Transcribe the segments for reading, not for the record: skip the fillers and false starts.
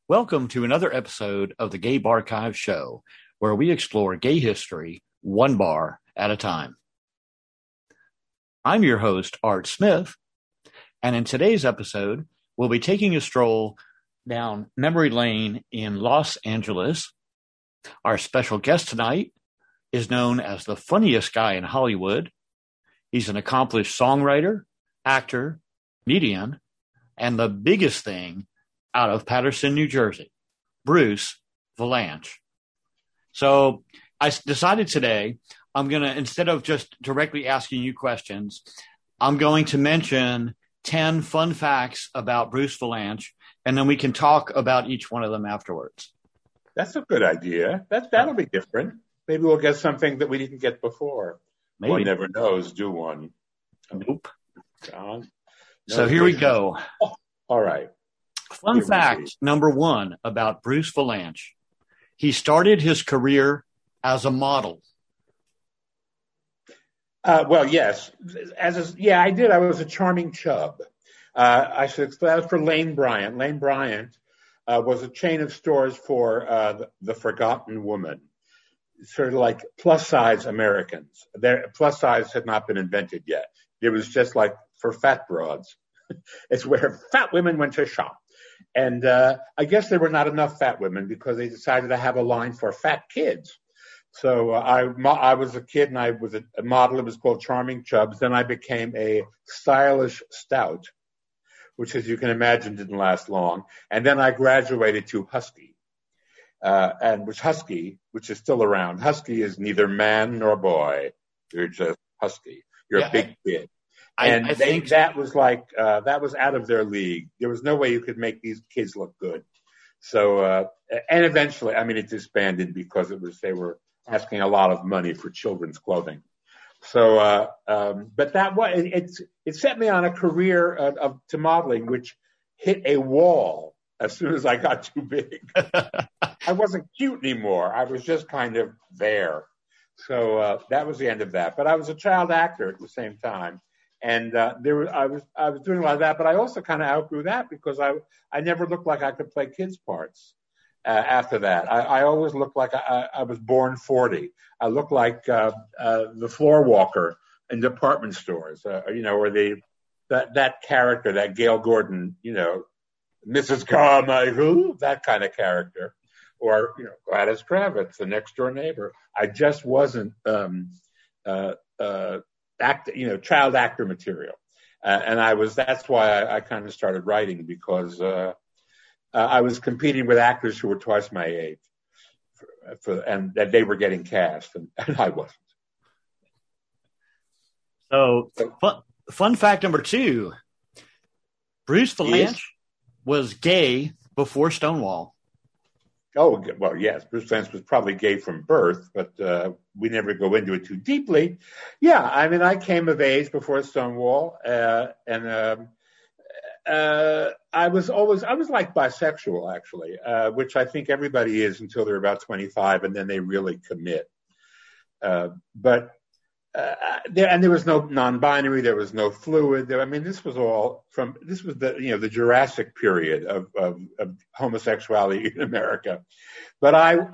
Welcome to another episode of the Gay Barchive Show, where we explore gay history one bar at a time. I'm your host, Art Smith, and in today's episode, we'll be taking a stroll down memory lane in Los Angeles. Our special guest tonight is known as the funniest guy in Hollywood. He's an accomplished songwriter, actor, comedian, and the biggest thing out of Paterson, New Jersey, Bruce Vilanch. So I decided today I'm going to, instead of just directly asking you questions, I'm going to mention 10 fun facts about Bruce Vilanch, and then we can talk about each one of them afterwards. That's a good idea. That'll be different. Maybe we'll get something that we didn't get before. Maybe. One never knows, do one. Nope. John? So here we go. All right. Fun fact number one about Bruce Vilanch. He started his career as a model. Well, yes. I did. I was a charming chub. That was for Lane Bryant. Lane Bryant was a chain of stores for the forgotten woman, sort of like plus-size Americans. Plus size had not been invented yet. It was just like for fat broads. It's where fat women went to shop. And I guess there were not enough fat women because they decided to have a line for fat kids. So I was a kid and I was a model. It was called Charming Chubs. Then I became a stylish stout, which, as you can imagine, didn't last long. And then I graduated to Husky, which is still around. Husky is neither man nor boy. You're just Husky. You're a big kid. I think that was out of their league. There was no way you could make these kids look good. So, and eventually, it disbanded because they were asking a lot of money for children's clothing. So, but it set me on a career to modeling, which hit a wall as soon as I got too big. I wasn't cute anymore. I was just kind of there. So, that was the end of that. But I was a child actor at the same time. And I was doing a lot of that, but I also kind of outgrew that because I never looked like I could play kids' parts. After that, I always looked like I was born 40. I looked like the floor walker in department stores, where that character, that Gail Gordon, Mrs. Carmichael, that kind of character, or Gladys Kravitz, the next door neighbor. I just wasn't. Child actor material. That's why I kind of started writing, because I was competing with actors who were twice my age and that they were getting cast and I wasn't. So fun fact number two, Bruce Vilanch was gay before Stonewall. Oh, well, yes, Bruce Vilanch was probably gay from birth, but we never go into it too deeply. Yeah, I came of age before Stonewall, and I was like bisexual, actually, which I think everybody is until they're about 25, and then they really commit. But there was no non-binary, there was no fluid. This was the Jurassic period of homosexuality in America. But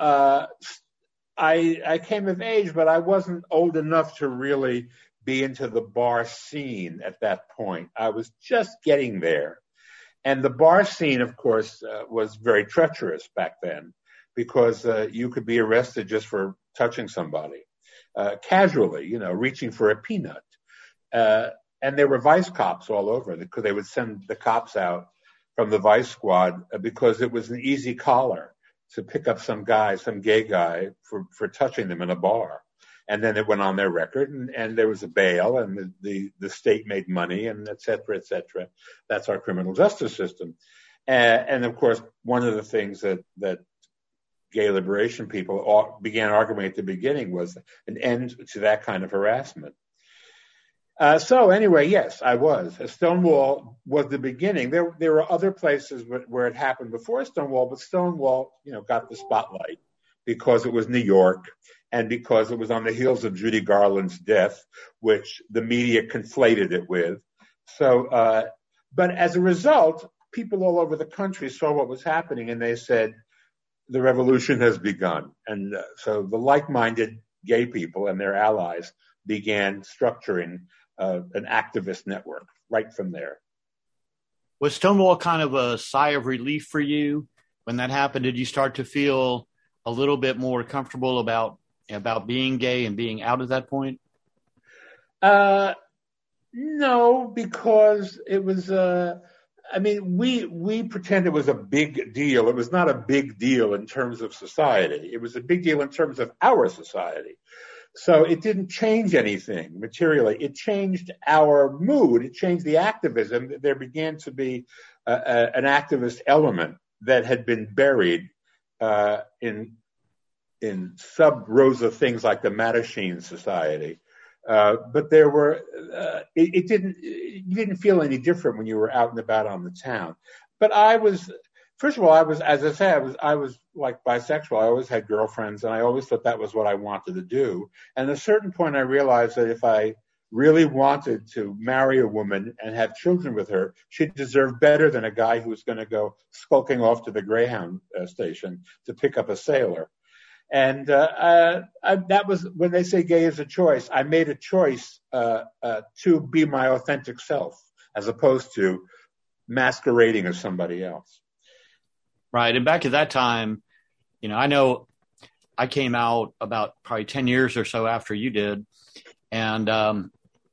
I came of age, but I wasn't old enough to really be into the bar scene at that point. I was just getting there. And the bar scene, of course, was very treacherous back then, because you could be arrested just for touching somebody. Casually, reaching for a peanut. And there were vice cops all over, because they would send the cops out from the vice squad because it was an easy collar to pick up some gay guy for touching them in a bar. And then it went on their record, and there was a bail, and the state made money, and et cetera, et cetera. That's our criminal justice system. And of course, one of the things that gay liberation people began arguing at the beginning was an end to that kind of harassment. So anyway, yes, I was. Stonewall was the beginning. There were other places where it happened before Stonewall, but Stonewall, got the spotlight because it was New York and because it was on the heels of Judy Garland's death, which the media conflated it with. So, but as a result, people all over the country saw what was happening, and they said, the revolution has begun. And so the like-minded gay people and their allies began structuring an activist network right from there. Was Stonewall kind of a sigh of relief for you when that happened? Did you start to feel a little bit more comfortable about being gay and being out at that point? No, because it was, we pretend it was a big deal. It was not a big deal in terms of society. It was a big deal in terms of our society. So it didn't change anything materially. It changed our mood. It changed the activism. There began to be an activist element that had been buried in sub-rows of things like the Mattachine Society. But there were, you didn't feel any different when you were out and about on the town. But first of all, as I say, I was like bisexual. I always had girlfriends, and I always thought that was what I wanted to do. And at a certain point, I realized that if I really wanted to marry a woman and have children with her, she deserved better than a guy who was going to go skulking off to the Greyhound station to pick up a sailor. And that was, when they say gay is a choice, I made a choice to be my authentic self as opposed to masquerading as somebody else. Right. And back at that time, I know I came out about probably 10 years or so after you did. And there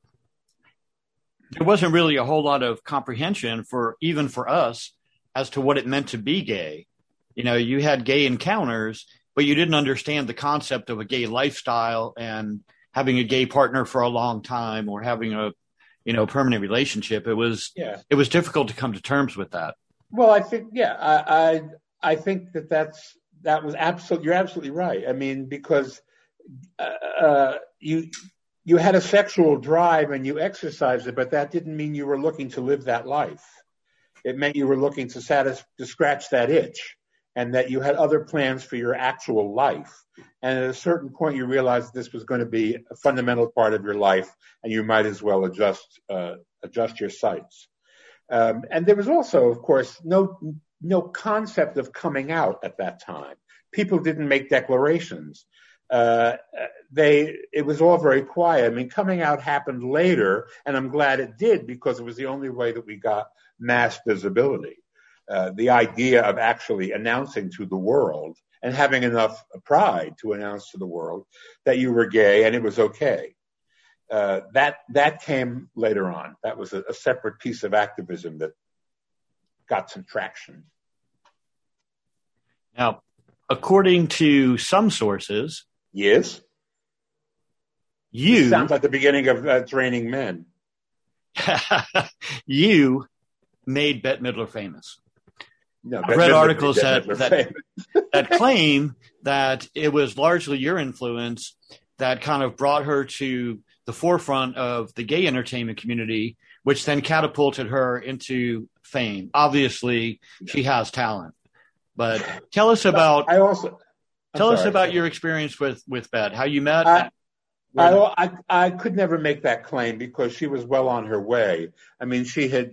wasn't really a whole lot of comprehension even for us as to what it meant to be gay. You had gay encounters, but you didn't understand the concept of a gay lifestyle and having a gay partner for a long time or having a, permanent relationship. It was difficult to come to terms with that. Well, I think, I think that was absolutely, you're absolutely right. I mean, because you had a sexual drive and you exercised it, but that didn't mean you were looking to live that life. It meant you were looking to scratch that itch, and that you had other plans for your actual life. And at a certain point, you realized this was going to be a fundamental part of your life, and you might as well adjust your sights. And there was also, of course, no concept of coming out at that time. People didn't make declarations. It was all very quiet. I mean, coming out happened later, and I'm glad it did, because it was the only way that we got mass visibility. The idea of actually announcing to the world and having enough pride to announce to the world that you were gay and it was okay. That came later on. That was a separate piece of activism that got some traction. Now, according to some sources, yes, it sounds like the beginning of It's Raining Men. You made Bette Midler famous. No, I've read articles that claim that it was largely your influence that kind of brought her to the forefront of the gay entertainment community, which then catapulted her into fame. Obviously, she has talent. But tell us about your experience with Bette, how you met. I could never make that claim because she was well on her way. I mean,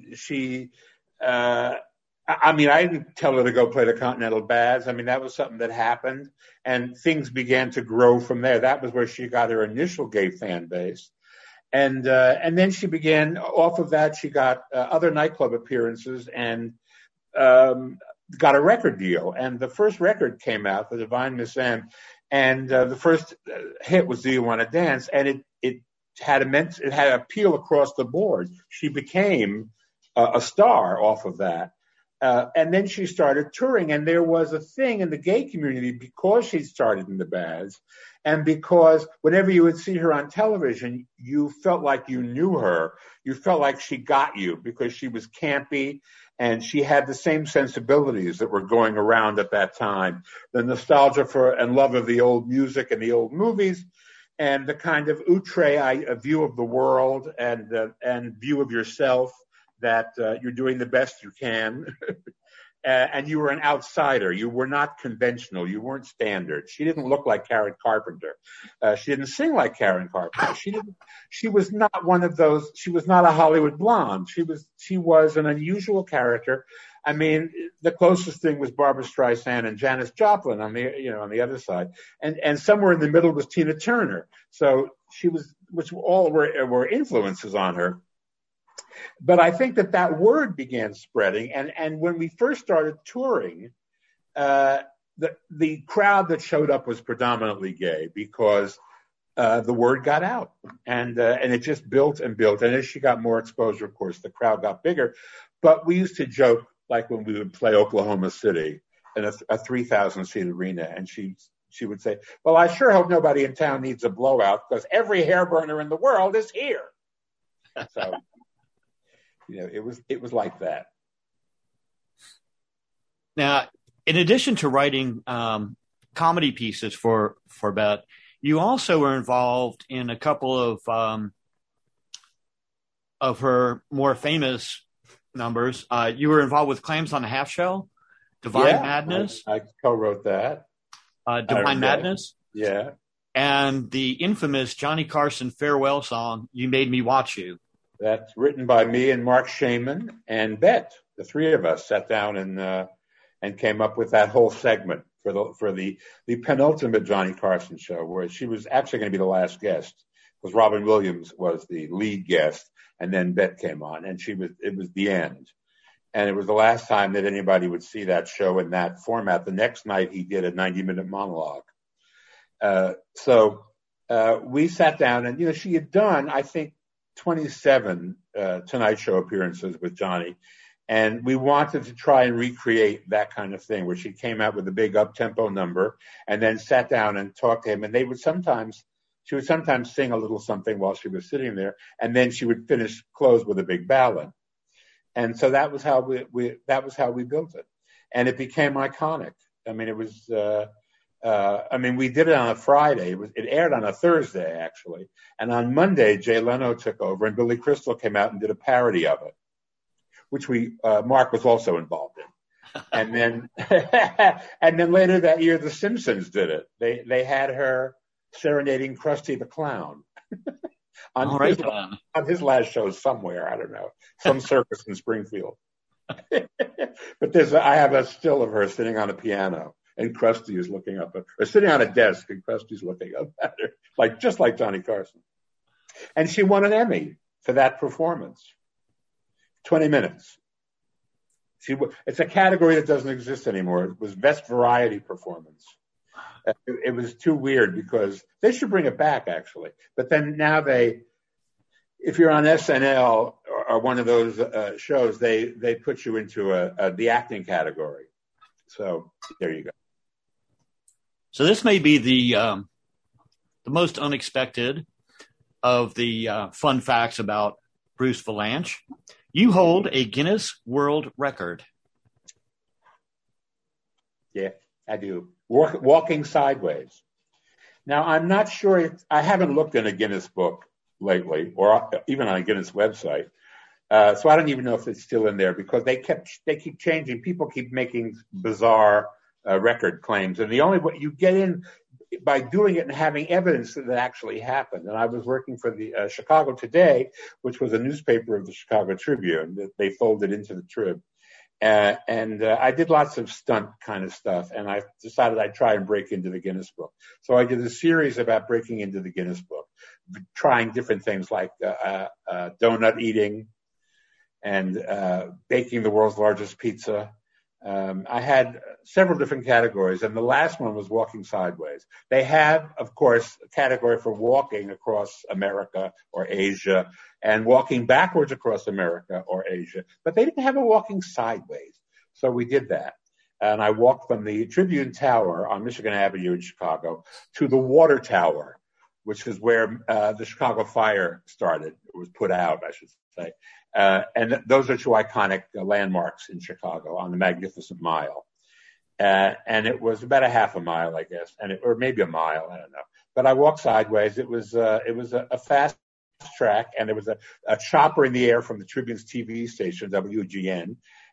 I didn't tell her to go play the Continental Baths. I mean, that was something that happened, and things began to grow from there. That was where she got her initial gay fan base. And then she began, off of that, she got other nightclub appearances and got a record deal. And the first record came out, The Divine Miss M, and the first hit was Do You Want to Dance? And it had appeal across the board. She became a star off of that. And then she started touring, and there was a thing in the gay community because she started in the Baths, and because whenever you would see her on television, you felt like you knew her. You felt like she got you because she was campy, and she had the same sensibilities that were going around at that time. The nostalgia for and love of the old music and the old movies, and the kind of outre view of the world and view of yourself, that you're doing the best you can. and you were an outsider. You were not conventional. You weren't standard. She didn't look like Karen Carpenter. She didn't sing like Karen Carpenter. She was not one of those. She was not a Hollywood blonde. She was an unusual character. I mean, the closest thing was Barbra Streisand and Janis Joplin on the other side, and somewhere in the middle was Tina Turner. So she was, which all were influences on her. But I think that word began spreading, and when we first started touring, the crowd that showed up was predominantly gay because the word got out, and it just built and built. And as she got more exposure, of course, the crowd got bigger. But we used to joke, like when we would play Oklahoma City in a 3,000 seat arena, and she would say, "Well, I sure hope nobody in town needs a blowout because every hair burner in the world is here." So. It was like that. Now, in addition to writing comedy pieces for Bette, you also were involved in a couple of her more famous numbers. You were involved with Clams on the Half Shell, Divine Madness. I co-wrote that. Divine Madness. Yeah. And the infamous Johnny Carson farewell song, You Made Me Watch You. That's written by me and Mark Shaman and Bette. The three of us sat down and came up with that whole segment for the penultimate Johnny Carson show, where she was actually going to be the last guest, because Robin Williams was the lead guest, and then Bette came on, and it was the end. And it was the last time that anybody would see that show in that format. The next night he did a 90-minute monologue. So we sat down, and she had done, I think, 27 Tonight Show appearances with Johnny, and we wanted to try and recreate that kind of thing, where she came out with a big up-tempo number and then sat down and talked to him, and she would sometimes sing a little something while she was sitting there, and then she would close with a big ballad. And so that was how we built it, and it became iconic. I mean, it was we did it on a Friday. It aired on a Thursday, actually. And on Monday, Jay Leno took over, and Billy Crystal came out and did a parody of it, which Mark was also involved in. And then, and then later that year, The Simpsons did it. They had her serenading Krusty the Clown on his last show somewhere. I don't know, some circus in Springfield. But I have a still of her sitting on a piano. And Krusty is looking up at her, sitting on a desk, and Krusty's looking up at her, just like Johnny Carson. And she won an Emmy for that performance. 20 minutes. It's a category that doesn't exist anymore. It was Best Variety Performance. It was too weird, because they should bring it back, actually. But then now if you're on SNL or one of those shows, they put you into the acting category. So there you go. So this may be the most unexpected of the fun facts about Bruce Vilanch. You hold a Guinness World Record. Yeah, I do. Walking sideways. Now, I'm not sure. I haven't looked in a Guinness book lately, or even on a Guinness website. So I don't even know if it's still in there, because they keep changing. People keep making bizarre record claims, and the only way you get in by doing it and having evidence that it actually happened. And I was working for the Chicago Today, which was a newspaper of the Chicago Tribune that they folded into the Trib. And I did lots of stunt kind of stuff, and I decided I'd try and break into the Guinness Book. So I did a series about breaking into the Guinness Book, trying different things like donut eating and baking the world's largest pizza. I had several different categories, and the last one was walking sideways. They have, of course, a category for walking across America or Asia and walking backwards across America or Asia, but they didn't have a walking sideways. So we did that. And I walked from the Tribune Tower on Michigan Avenue in Chicago to the Water Tower, which is where the Chicago Fire started. It was put out, I should say. And those are two iconic landmarks in Chicago on the Magnificent Mile. And it was about a half a mile, I guess, or maybe a mile, I don't know. But I walked sideways. It was a fast track, and there was a chopper in the air from the Tribune's TV station, WGN.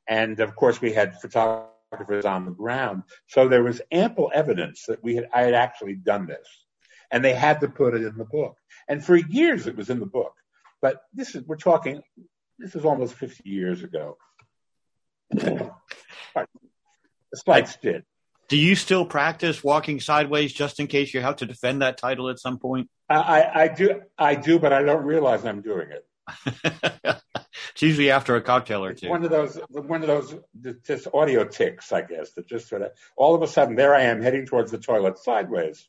And of course, we had photographers on the ground. So there was ample evidence that I had actually done this. And they had to put it in the book. And for years it was in the book. But this is almost 50 years ago. A slight stint. Do you still practice walking sideways just in case you have to defend that title at some point? I do, but I don't realize I'm doing it. It's usually after a cocktail or two. One of those just audio tics, I guess, that just sort of all of a sudden there I am heading towards the toilet sideways.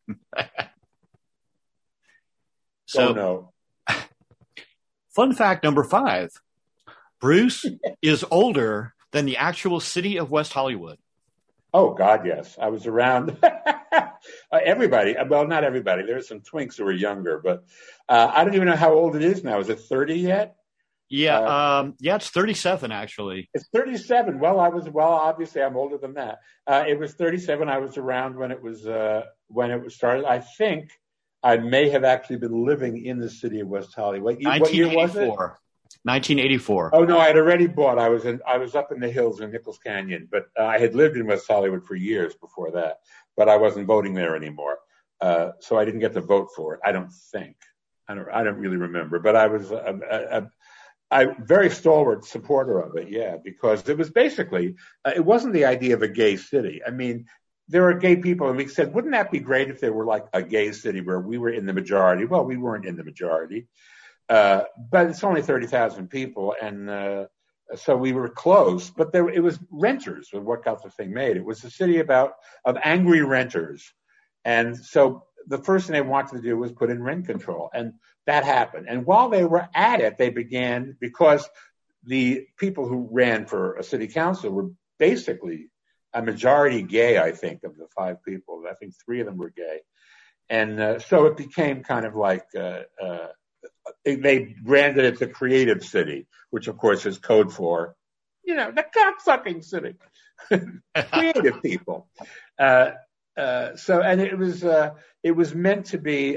So, no. Fun fact number 5: Bruce is older than the actual city of West Hollywood. Oh, God, yes. I was around everybody. Well, not everybody. There were some twinks who were younger, but I don't even know how old it is now. Is it 30 yet? Yeah, it's 37, actually. It's 37. Well, obviously I'm older than that. It was 37. I was around when it was started. I think I may have actually been living in the city of West Hollywood. What year was it? 1984. Oh no, I had already bought. I was up in the hills in Nichols Canyon, but I had lived in West Hollywood for years before that. But I wasn't voting there anymore, so I didn't get to vote for it. I don't think. I don't really remember. But I was a very stalwart supporter of it. Yeah, because it was basically it wasn't the idea of a gay city. I mean, there are gay people, and we said, wouldn't that be great if there were like a gay city where we were in the majority? Well, we weren't in the majority. But it's only 30,000 people, and so we were close. But it was renters was what got the thing made. It was a city of angry renters, and so the first thing they wanted to do was put in rent control, and that happened. And while they were at it, they began, because the people who ran for a city council were basically a majority gay. I think of the 5 people, I think 3 of them were gay, and so it became kind of like. They branded it the creative city, which of course is code for, the cocksucking city, creative people. And it was meant to be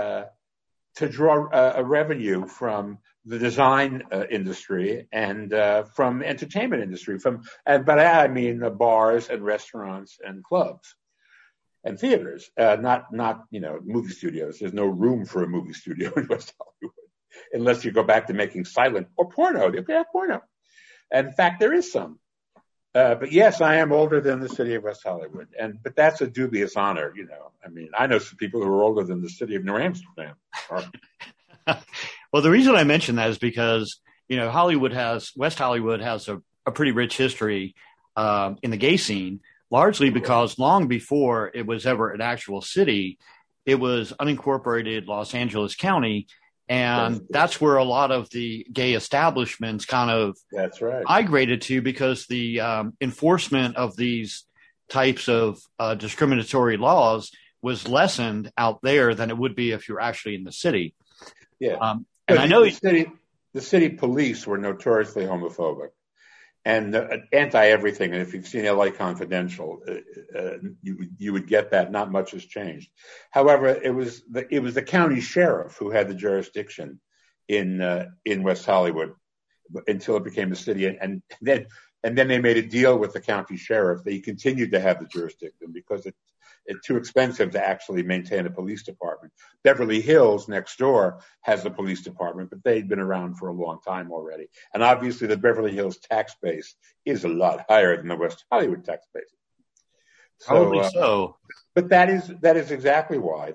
to draw a revenue from the design industry and from entertainment industry. But I mean bars and restaurants and clubs. And theaters, not movie studios. There's no room for a movie studio in West Hollywood, unless you go back to making silent or porno. They have porno. And in fact, there is some. But yes, I am older than the city of West Hollywood, but that's a dubious honor. I mean, I know some people who are older than the city of New Amsterdam. Well, the reason I mention that is because West Hollywood has a pretty rich history in the gay scene. Largely because long before it was ever an actual city, it was unincorporated Los Angeles County. And that's where a lot of the gay establishments kind of migrated to, because the enforcement of these types of discriminatory laws was lessened out there than it would be if you're actually in the city. Yeah. And I know the city police were notoriously homophobic. And anti-everything. And if you've seen LA Confidential, you would get that. Not much has changed. However, it was the county sheriff who had the jurisdiction in West Hollywood until it became a city. And then they made a deal with the county sheriff that he continued to have the jurisdiction because it's too expensive to actually maintain a police department. Beverly Hills next door has a police department, but they'd been around for a long time already. And obviously the Beverly Hills tax base is a lot higher than the West Hollywood tax base. Probably so. But that is exactly why.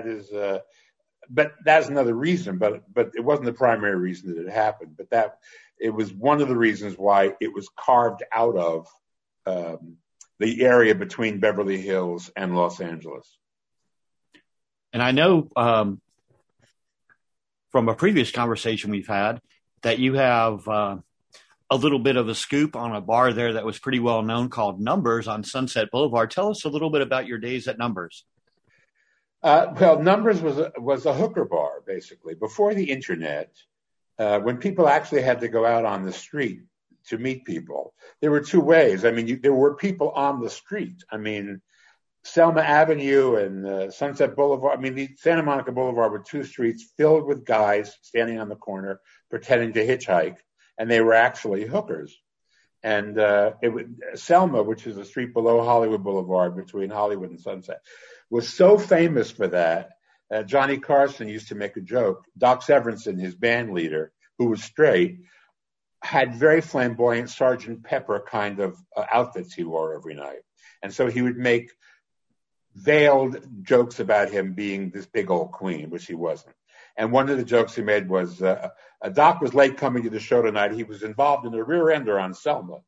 But that's another reason, but it wasn't the primary reason that it happened. But it was one of the reasons why it was carved out of the area between Beverly Hills and Los Angeles. And I know from a previous conversation we've had that you have a little bit of a scoop on a bar there that was pretty well known called Numbers on Sunset Boulevard. Tell us a little bit about your days at Numbers. Well, Numbers was a hooker bar, basically. Before the internet, when people actually had to go out on the street to meet people, there were 2 ways. I mean, there were people on the street. I mean, Selma Avenue and Sunset Boulevard. I mean, the Santa Monica Boulevard were 2 streets filled with guys standing on the corner pretending to hitchhike, and they were actually hookers. And Selma, which is a street below Hollywood Boulevard between Hollywood and Sunset, was so famous for that. Johnny Carson used to make a joke. Doc Severinsen, his band leader, who was straight, had very flamboyant Sergeant Pepper kind of outfits he wore every night. And so he would make veiled jokes about him being this big old queen, which he wasn't. And one of the jokes he made was, Doc was late coming to the show tonight. He was involved in a rear ender on Selma.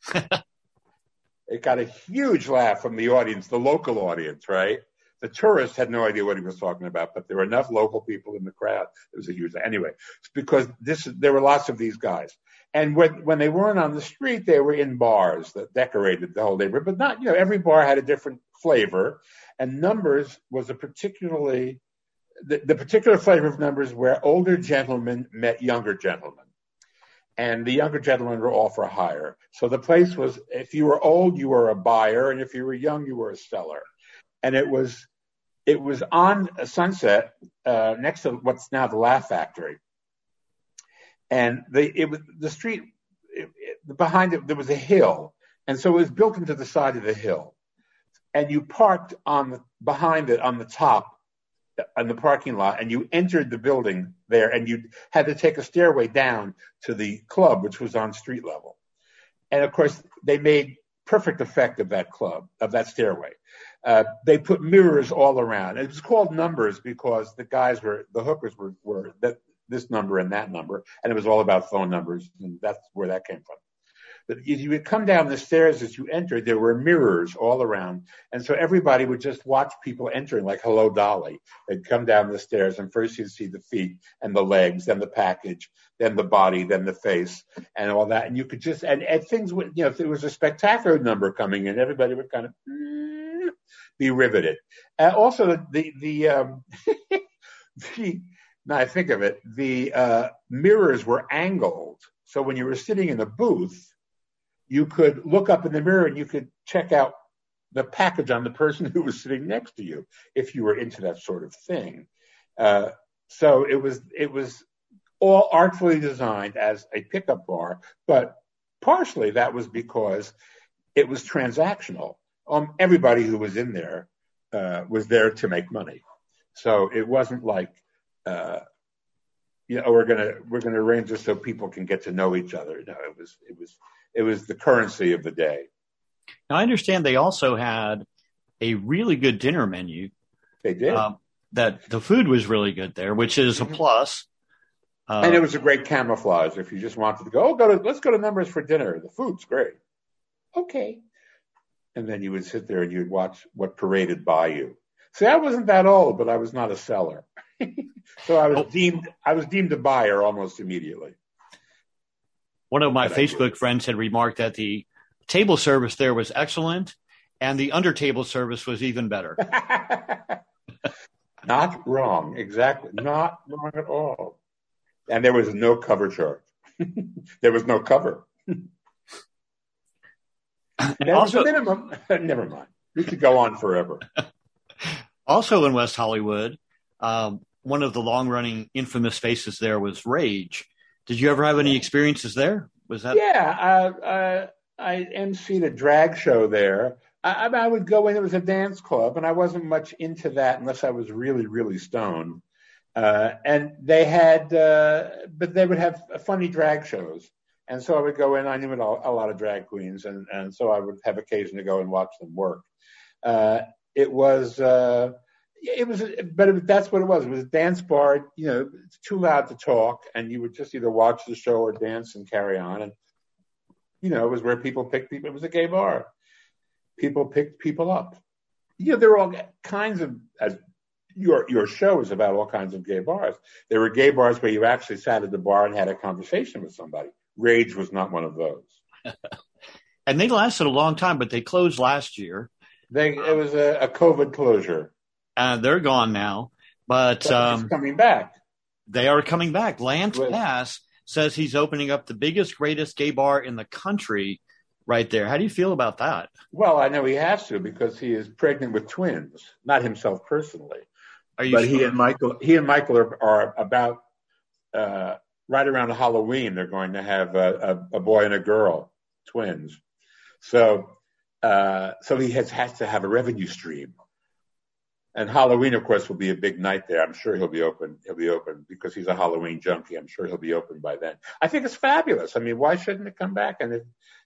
It got a huge laugh from the audience, the local audience, right? The tourists had no idea what he was talking about, but there were enough local people in the crowd. It was a huge, anyway, it's because there were lots of these guys. And when they weren't on the street, they were in bars that decorated the whole neighborhood, but not, every bar had a different flavor. And Numbers was a particularly, the particular flavor of Numbers where older gentlemen met younger gentlemen. And the younger gentlemen were all for hire. So the place was, if you were old, you were a buyer, and if you were young, you were a seller. And it was on Sunset, next to what's now the Laugh Factory. And the street behind it, there was a hill. And so it was built into the side of the hill. And you parked behind it on the top, on the parking lot, and you entered the building there, and you had to take a stairway down to the club, which was on street level. And of course, they made perfect effect of that club, of that stairway. They put mirrors all around. It was called Numbers because the hookers were this number and that number, and it was all about phone numbers, and that's where that came from. But if you would come down the stairs as you entered, there were mirrors all around. And so everybody would just watch people entering like Hello Dolly. They'd come down the stairs, and first you'd see the feet and the legs, then the package, then the body, then the face, and all that. And you could just, and things would, if there was a spectacular number coming in, everybody would kind of be riveted. Also, now I think of it, the mirrors were angled. So when you were sitting in a booth, you could look up in the mirror and you could check out the package on the person who was sitting next to you, if you were into that sort of thing. So it was all artfully designed as a pickup bar, but partially that was because it was transactional. Everybody who was in there was there to make money. So it wasn't like, we're gonna arrange this so people can get to know each other. No, it was the currency of the day. Now I understand they also had a really good dinner menu. They did. That the food was really good there, which is a plus. And it was a great camouflage if you just wanted to go. Let's go to Numbers for dinner. The food's great. Okay. And then you would sit there and you'd watch what paraded by you. See, I wasn't that old, but I was not a seller. So I was deemed a buyer almost immediately. One of my Facebook friends had remarked that the table service there was excellent, and the under table service was even better. Not wrong, exactly. Not wrong at all. And there was no cover charge. There was no cover. That was the minimum. Never mind. We could go on forever. Also in West Hollywood, one of the long-running infamous faces there was Rage. Did you ever have any experiences there? Was that? Yeah, I emceed a drag show there. I would go in. It was a dance club, and I wasn't much into that unless I was really, really stoned. And they had, but they would have funny drag shows. And so I would go in. I knew a lot of drag queens, and so I would have occasion to go and watch them work. That's what it was. It was a dance bar. It's too loud to talk, and you would just either watch the show or dance and carry on. And it was where people picked people. It was a gay bar. People picked people up. There were all kinds of. Your show is about all kinds of gay bars. There were gay bars where you actually sat at the bar and had a conversation with somebody. Rage was not one of those. And they lasted a long time, but they closed last year. It was a COVID closure. They're gone now, but it's coming back. They are coming back. Lance Bass says he's opening up the biggest, greatest gay bar in the country right there. How do you feel about that? Well, I know he has to because he is pregnant with twins, not himself personally. Are you sure? He and Michael are about right around Halloween. They're going to have a boy and a girl. twins. So he has to have a revenue stream. And Halloween, of course, will be a big night there. I'm sure he'll be open. He'll be open because he's a Halloween junkie. I'm sure he'll be open by then. I think it's fabulous. I mean, why shouldn't it come back? And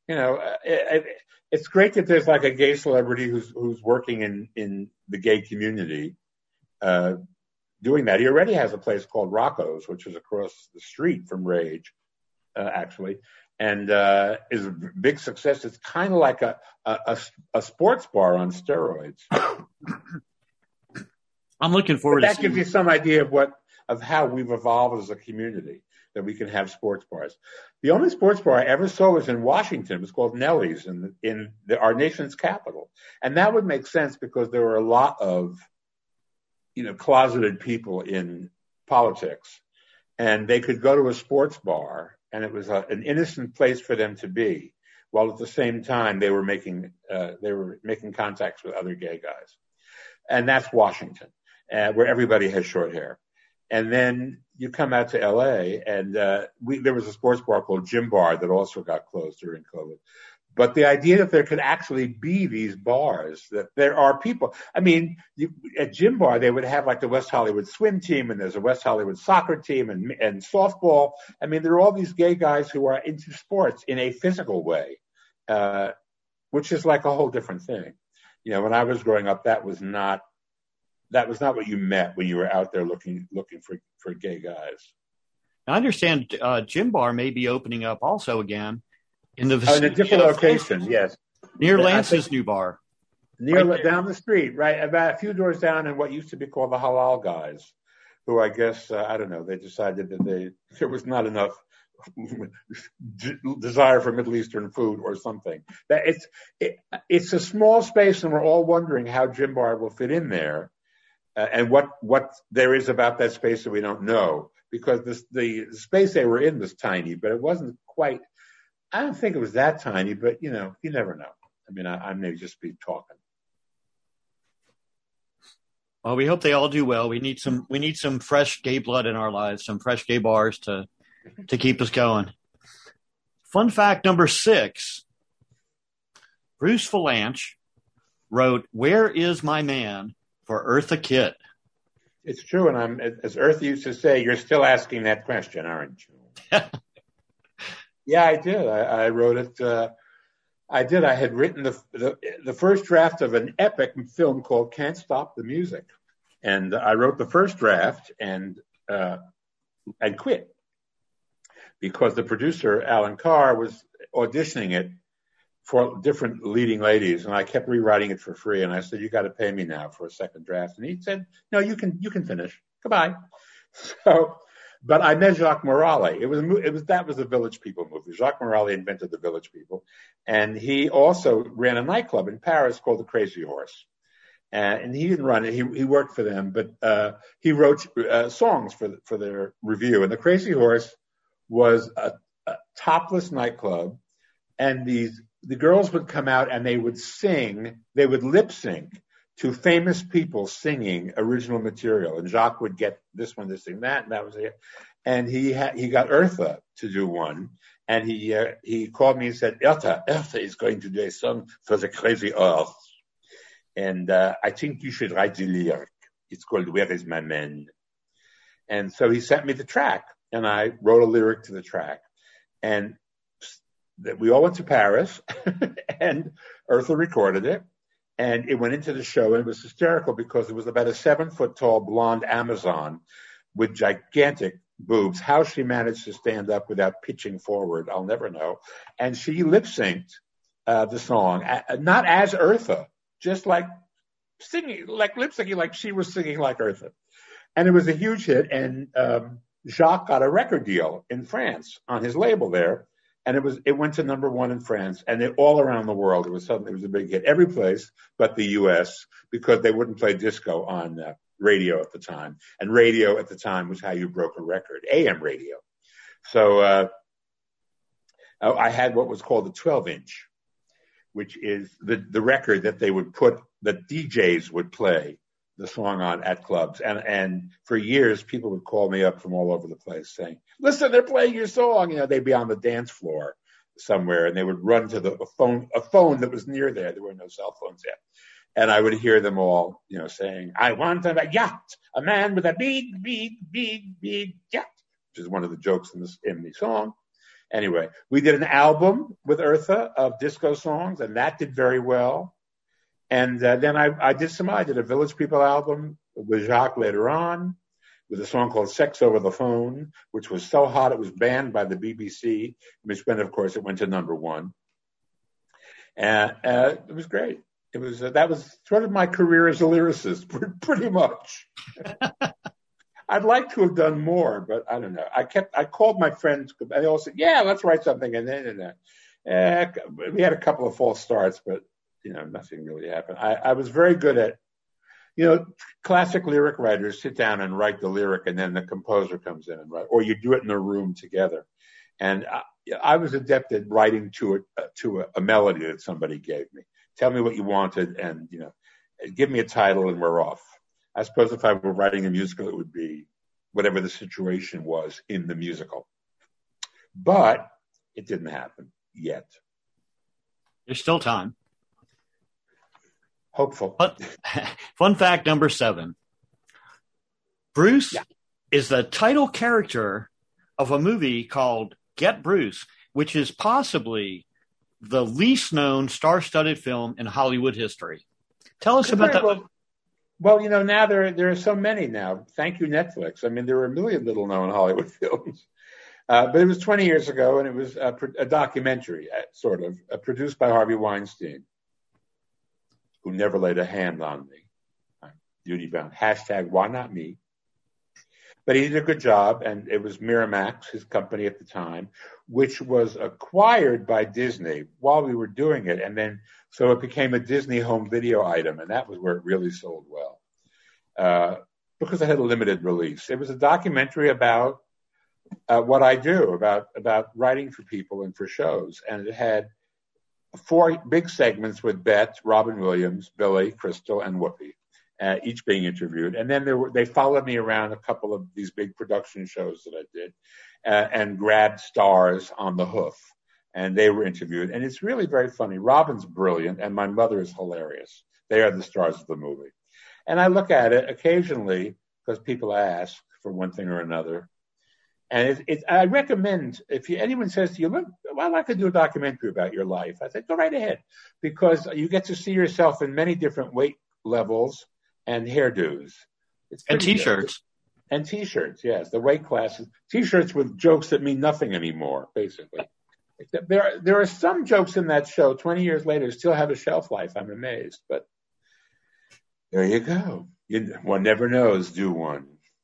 it's great that there's like a gay celebrity who's working in the gay community, doing that. He already has a place called Rocco's, which is across the street from Rage, actually, and is a big success. It's kind of like a sports bar on steroids. I'm looking forward to that. That gives you some idea of how we've evolved as a community, that we can have sports bars. The only sports bar I ever saw was in Washington. It was called Nellie's in our nation's capital. And that would make sense because there were a lot of, closeted people in politics. And they could go to a sports bar, and it was an innocent place for them to be, while at the same time they were making contacts with other gay guys. And that's Washington. Where everybody has short hair. And then you come out to L.A., and there was a sports bar called Gym Bar that also got closed during COVID. But the idea that there could actually be these bars, that there are people. I mean, at Gym Bar, they would have like the West Hollywood swim team, and there's a West Hollywood soccer team and softball. I mean, there are all these gay guys who are into sports in a physical way, which is like a whole different thing. When I was growing up, that was not what you met when you were out there looking for gay guys. I understand Gym Bar may be opening up also again in a different location, yes. Near Lance's new bar. Down the street, right, about a few doors down in what used to be called the Halal Guys, who I guess, I don't know, they decided that there was not enough desire for Middle Eastern food or something. That it's a small space, and we're all wondering how Gym Bar will fit in there. And what there is about that space that we don't know, because the space they were in was tiny, but it wasn't quite. I don't think it was that tiny, but you never know. I mean, I may just be talking. Well, we hope they all do well. We need some fresh gay blood in our lives, some fresh gay bars to keep us going. Fun fact number 6: Bruce Vilanch wrote "Where Is My Man" for Eartha Kitt. It's true, and as Eartha used to say, you're still asking that question, aren't you? Yeah, I did. I wrote it. I did. I had written the first draft of an epic film called Can't Stop the Music, and I wrote the first draft and quit because the producer Alan Carr was auditioning it for different leading ladies, and I kept rewriting it for free. And I said, "You got to pay me now for a second draft." And he said, "No, you can finish. Goodbye." So, but I met Jacques Morale. That was the Village People movie. Jacques Morale invented the Village People, and he also ran a nightclub in Paris called the Crazy Horse. And he didn't run it; he worked for them, but he wrote songs for their review. And the Crazy Horse was a topless nightclub, and the girls would come out and they would lip sync to famous people singing original material. And Jacques would get this one, this thing, that, and that was it. And he got Eartha to do one. And he called me and said, Eartha is going to do a song for the Crazy Horse. And I think you should write the lyric. It's called Where Is My Man? And so he sent me the track, and I wrote a lyric to the track. And we all went to Paris, and Eartha recorded it, and it went into the show, and it was hysterical because it was about a 7-foot-tall blonde Amazon with gigantic boobs. How she managed to stand up without pitching forward, I'll never know. And she lip-synced the song, not as Eartha, just like singing, like lip-syncing, like she was singing like Eartha. And it was a huge hit, and Jacques got a record deal in France on his label there. And it went to number 1 in France, and all around the world. It was a big hit. Every place but the U.S., because they wouldn't play disco on radio at the time. And radio at the time was how you broke a record, AM radio. So I had what was called a 12-inch, which is the record that that DJs would play the song on at clubs. And for years, people would call me up from all over the place saying, "Listen, they're playing your song." They'd be on the dance floor somewhere, and they would run to a phone that was near there. There were no cell phones yet. And I would hear them all, saying, "I want a yacht, a man with a big, big, big, big yacht," which is one of the jokes in the song. Anyway, we did an album with Eartha of disco songs, and that did very well. And then I did a Village People album with Jacques later on, with a song called "Sex Over the Phone," which was so hot it was banned by the BBC, which meant, of course, it went to number one. And it was great. It was that was sort of my career as a lyricist, pretty much. I'd like to have done more, but I don't know. I called my friends, and they all said, "Yeah, let's write something." And then we had a couple of false starts, but nothing really happened. I was very good at, classic lyric writers sit down and write the lyric, and then the composer comes in and write, or you do it in a room together. And I was adept at writing to a melody that somebody gave me. Tell me what you wanted, and give me a title, and we're off. I suppose if I were writing a musical, it would be whatever the situation was in the musical. But it didn't happen yet. There's still time. Hopeful. But fun fact number 7. Bruce is the title character of a movie called Get Bruce, which is possibly the least known star-studded film in Hollywood history. Tell us about that. Well, now there are so many now. Thank you, Netflix. I mean, there were a million little-known Hollywood films. But it was 20 years ago, and it was a documentary, sort of, produced by Harvey Weinstein, who never laid a hand on me. I'm duty-bound. # why not me? But he did a good job, and it was Miramax, his company at the time, which was acquired by Disney while we were doing it, and then so it became a Disney home video item, and that was where it really sold well, because it had a limited release. It was a documentary about what I do, about writing for people and for shows, and it had 4 big segments with Bette, Robin Williams, Billy, Crystal, and Whoopi. Each being interviewed. And then they followed me around a couple of these big production shows that I did and grabbed stars on the hoof. And they were interviewed. And it's really very funny. Robin's brilliant, and my mother is hilarious. They are the stars of the movie. And I look at it occasionally because people ask for one thing or another. And I recommend, if anyone says to you, "Look, I'd like to do a documentary about your life," I say, go right ahead, because you get to see yourself in many different weight levels and hairdos. And T-shirts. Good. And T-shirts, yes. The weight classes. T-shirts with jokes that mean nothing anymore, basically. There are some jokes in that show 20 years later still have a shelf life. I'm amazed. But there you go. One never knows, do one?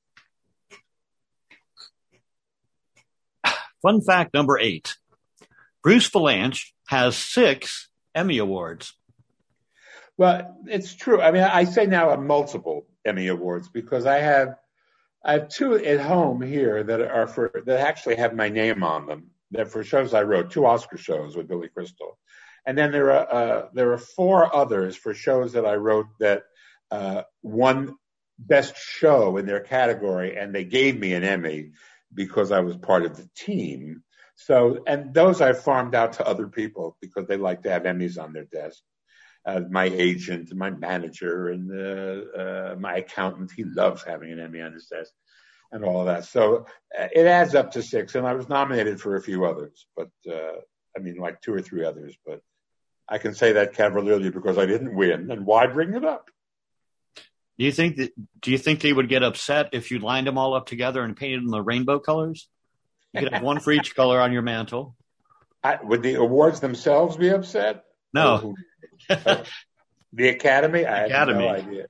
Fun fact number 8. Bruce Vilanch has 6 Emmy Awards. Well, it's true. I mean, I say now multiple Emmy Awards because I have 2 at home here that actually have my name on them. They're for shows I wrote, 2 Oscar shows with Billy Crystal. And then there are 4 others for shows that I wrote that won Best Show in their category, and they gave me an Emmy because I was part of the team. So, and those I farmed out to other people because they like to have Emmys on their desk. My agent, my manager, and my accountant, he loves having an Emmy on his desk and all of that. So it adds up to 6, and I was nominated for a few others, but like 2 or 3 others. But I can say that cavalierly because I didn't win, and why bring it up? Do you think they would get upset if you lined them all up together and painted them the rainbow colors? You could have one for each color on your mantle. Would the awards themselves be upset? No. The Academy? I have no idea.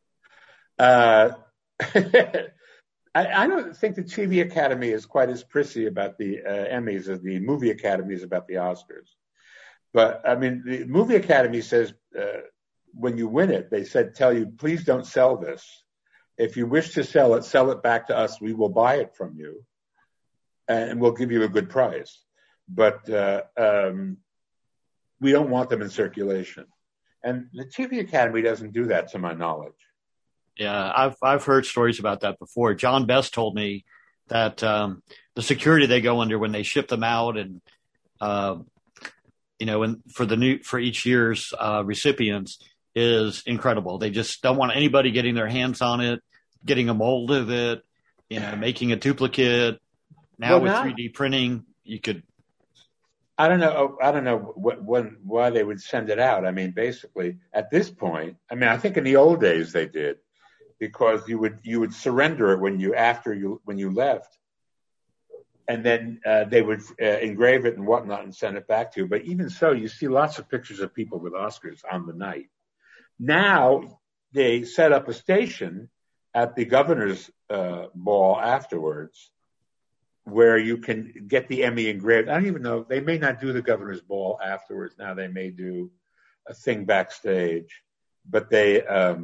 I don't think the TV Academy is quite as prissy about the Emmys as the Movie Academy is about the Oscars. But, I mean, the Movie Academy says when you win it, they tell you, please don't sell this. If you wish to sell it back to us. We will buy it from you, and we'll give you a good price. But we don't want them in circulation. And the TV Academy doesn't do that, to my knowledge. Yeah, I've heard stories about that before. John Best told me that the security they go under when they ship them out, and and for each year's recipients is incredible. They just don't want anybody getting their hands on it, getting a mold of it, making a duplicate. Now with 3D printing, you could. I don't know why they would send it out. I mean, basically, at this point, I think in the old days they did, because you would surrender it when you left, and then they would engrave it and whatnot and send it back to you. But even so, you see lots of pictures of people with Oscars on the night. Now they set up a station at the governor's ball afterwards, where you can get the Emmy engraved. I don't even know. They may not do the governor's ball afterwards. Now they may do a thing backstage, but you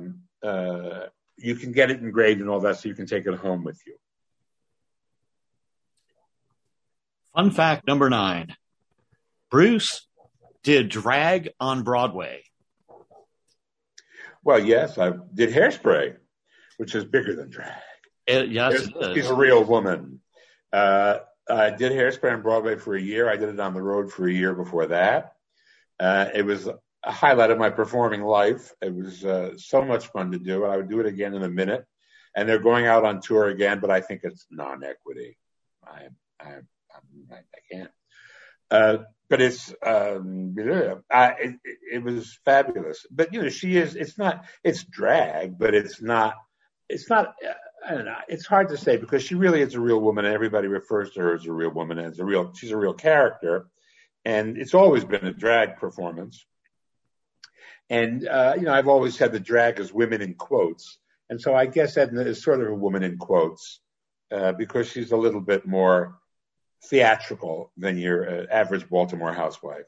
can get it engraved and all that, so you can take it home with you. Fun fact number 9. Bruce did drag on Broadway. Well, yes, I did Hairspray, which is bigger than drag. Yes, it is. She's a real woman. I did Hairspray on Broadway for a year. I did it on the road for a year before that. It was a highlight of my performing life. It was so much fun to do. I would do it again in a minute. And they're going out on tour again, but I think it's non-equity. I can't. But it's it was fabulous. But it's drag, but it's not. I don't know. It's hard to say, because she really is a real woman, and everybody refers to her as a real woman, and she's a real character, and it's always been a drag performance. And I've always said that drag is women in quotes, and so I guess Edna is sort of a woman in quotes, because she's a little bit more theatrical than your average Baltimore housewife.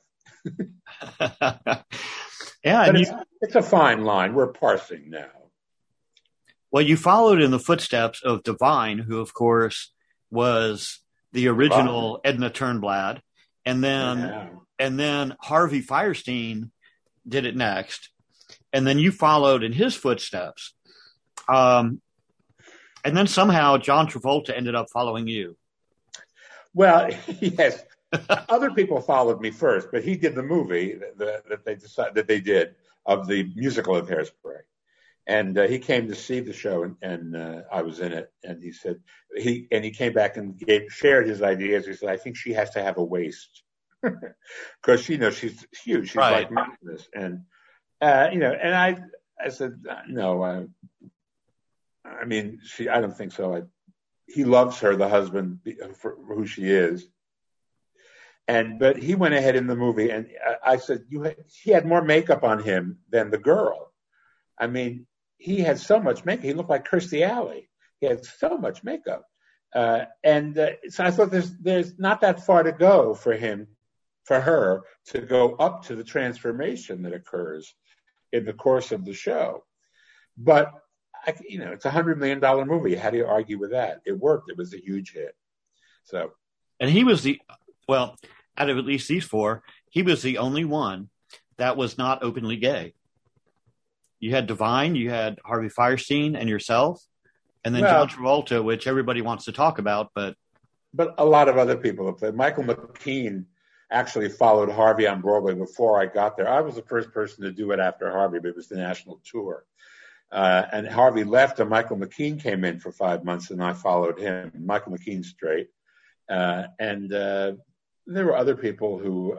Yeah, but it's a fine line. We're parsing now. Well, you followed in the footsteps of Divine, who, of course, was the original Edna Turnblad, and then Harvey Fierstein did it next, and then you followed in his footsteps, and then somehow John Travolta ended up following you. Well, yes, other people followed me first, but he did the movie that they did of the musical of Hairspray. And he came to see the show, and I was in it. And he said he came back and shared his ideas. He said, "I think she has to have a waist, because she's huge. She's right. like Magnus." And and I said, "No, I don't think so. He loves her, the husband, for who she is." But he went ahead in the movie, and I said, he had more makeup on him than the girl. I mean, he had so much makeup. He looked like Kirstie Alley. He had so much makeup. So I thought there's not that far to go for her to go up to the transformation that occurs in the course of the show. But, it's a $100 million movie. How do you argue with that? It worked. It was a huge hit. So, and he was out of at least these 4, he was the only one that was not openly gay. You had Divine, you had Harvey Fierstein, and yourself, and then John Travolta, which everybody wants to talk about, but a lot of other people have played. Michael McKean actually followed Harvey on Broadway before I got there. I was the first person to do it after Harvey, but it was the national tour. And Harvey left, and Michael McKean came in for 5 months, and I followed him. Michael McKean straight. And there were other people who,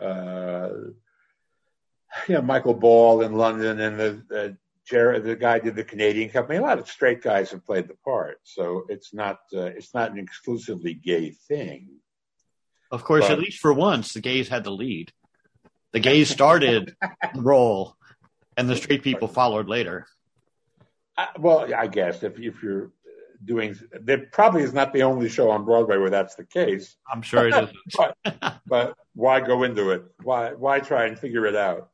Michael Ball in London, and the guy did the Canadian Company. A lot of straight guys have played the part, so it's not an exclusively gay thing. Of course, at least for once, the gays had the lead. The gays started the role, and the straight people followed later. I guess if you're doing, there probably is not the only show on Broadway where that's the case. I'm sure it isn't. but why go into it? Why try and figure it out?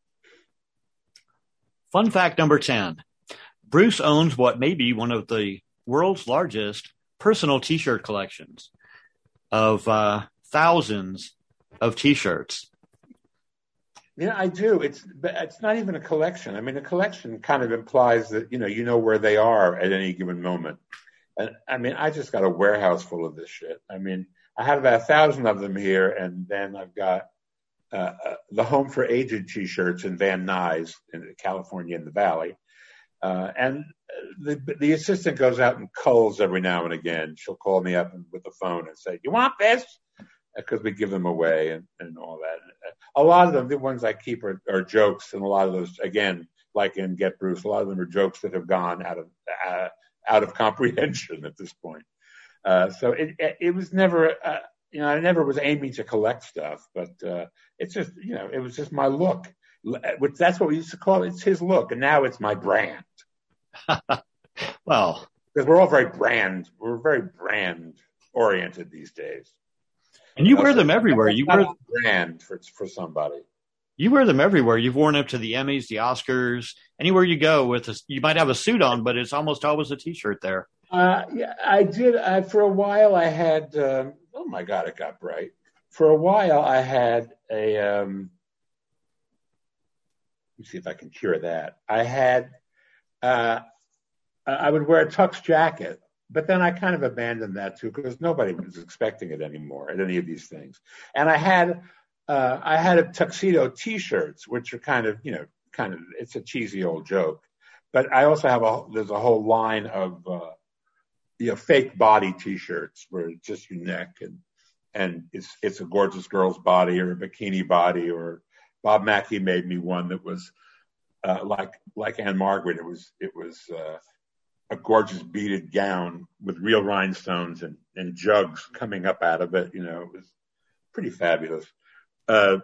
Fun fact number 10. Bruce owns what may be one of the world's largest personal T-shirt collections of thousands of T-shirts. I do. It's not even a collection. I mean, a collection kind of implies that, you know where they are at any given moment. And I mean, I just got a warehouse full of this shit. I mean, I have about 1,000 of them here, and then I've got the Home for Aged T-shirts in Van Nuys in California in the Valley. And the assistant goes out and culls every now and again. She'll call me up with the phone and say, "You want this?" Because we give them away and all that. A lot of them, the ones I keep are jokes, and a lot of those, again, like in Get Bruce, a lot of them are jokes that have gone out of comprehension at this point. So it was never, I never was aiming to collect stuff, but it's just, it was just my look. That's what we used to call it. It's his look, and now it's my brand. Well, because we're very brand oriented these days. And you wear them everywhere. You wear brand for somebody. You wear them everywhere. You've worn them to the Emmys, the Oscars, anywhere you go. You might have a suit on, but it's almost always a T-shirt there. Yeah, I did. For a while, I had. Oh my God, it got bright. For a while, I had a. Let me see if I can cure that. I had. I would wear a tux jacket, but then I kind of abandoned that too because nobody was expecting it anymore at any of these things. And I had a tuxedo T-shirts, which are kind of, it's a cheesy old joke. But I also have there's a whole line of, fake body T-shirts where it's just your neck and it's a gorgeous girl's body or a bikini body. Or Bob Mackie made me one that was like Anne Margaret. It was a gorgeous beaded gown with real rhinestones and jugs coming up out of it. It was pretty fabulous. So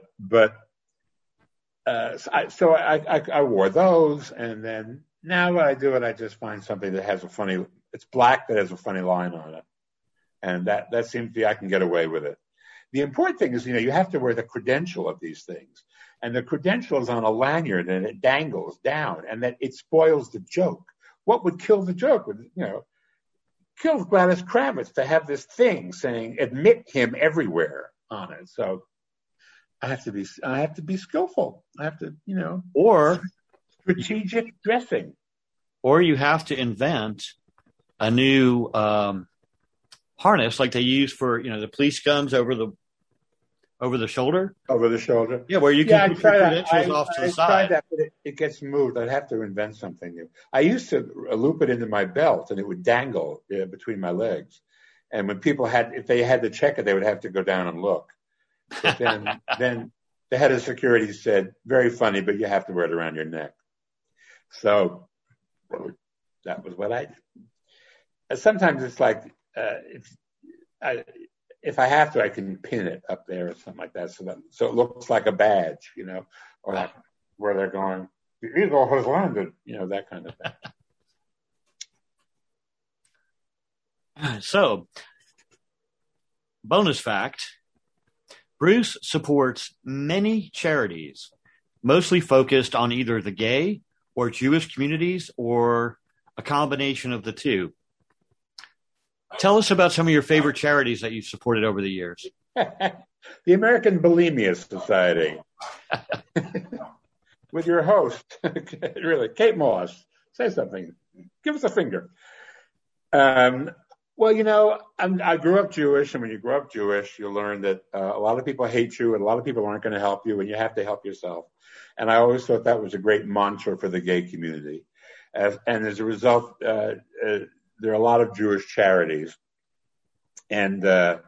I wore those, and then now when I do it, I just find something that has it's black that has a funny line on it. And that seems to be, I can get away with it. The important thing is, you have to wear the credential of these things. And the credential is on a lanyard and it dangles down, and that it spoils the joke. What would kill the joke would, kill Gladys Kravitz to have this thing saying, "Admit him everywhere" on it. So I have to be skillful. I have to, or strategic dressing. Or you have to invent a new harness like they use for, the police guns over the shoulder. Over the shoulder. Yeah, where you can put your credentials off to the side. I tried that, but it gets moved. I'd have to invent something new. I used to loop it into my belt, and it would dangle between my legs. And when people if they had to check it, they would have to go down and look. But then the head of security said, "Very funny, but you have to wear it around your neck." So that was what I did. Sometimes it's like, if I have to, I can pin it up there or something like that, so it looks like a badge, or like where they're going, "The eagle has landed," that kind of thing. So, bonus fact: Bruce supports many charities, mostly focused on either the gay or Jewish communities, or a combination of the two. Tell us about some of your favorite charities that you've supported over the years. The American Bulimia Society. With your host, really, Kate Moss. Say something. Give us a finger. Well, I grew up Jewish, and when you grow up Jewish, you learn that a lot of people hate you, and a lot of people aren't going to help you, and you have to help yourself. And I always thought that was a great mantra for the gay community. And as a result, there are a lot of Jewish charities, and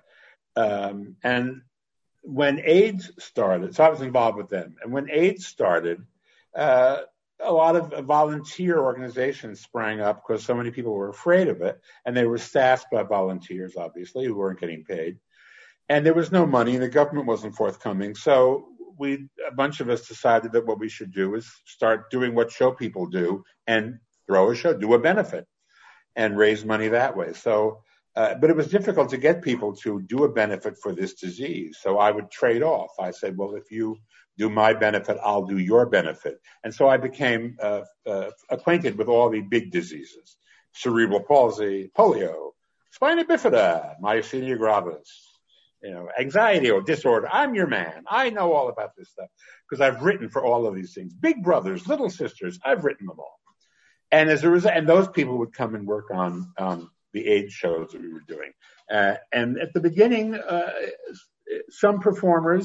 when AIDS started, so I was involved with them. And when AIDS started, a lot of volunteer organizations sprang up because so many people were afraid of it, and they were staffed by volunteers, obviously, who weren't getting paid. And there was no money, and the government wasn't forthcoming. So a bunch of us decided that what we should do is start doing what show people do and throw a show, do a benefit, and raise money that way. So, but it was difficult to get people to do a benefit for this disease. So I would trade off. I said, well, if you do my benefit, I'll do your benefit. And so I became acquainted with all the big diseases: cerebral palsy, polio, spina bifida, myasthenia gravis, anxiety or disorder. I'm your man. I know all about this stuff because I've written for all of these things. Big brothers, little sisters, I've written them all. And as a result, and those people would come and work on the AIDS shows that we were doing. And at the beginning, some performers